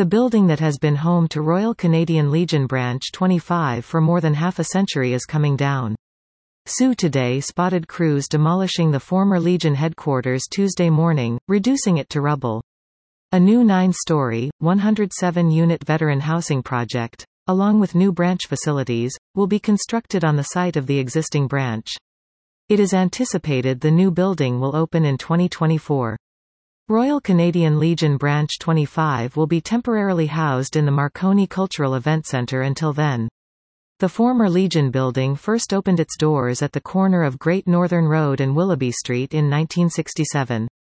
The building that has been home to Royal Canadian Legion Branch 25 for more than half a century is coming down. SU Today spotted crews demolishing the former Legion headquarters Tuesday morning, reducing it to rubble. A new 9-story, 107-unit veteran housing project, along with new branch facilities, will be constructed on the site of the existing branch. It is anticipated the new building will open in 2024. Royal Canadian Legion Branch 25 will be temporarily housed in the Marconi Cultural Event Centre until then. The former Legion building first opened its doors at the corner of Great Northern Road and Willoughby Street in 1967.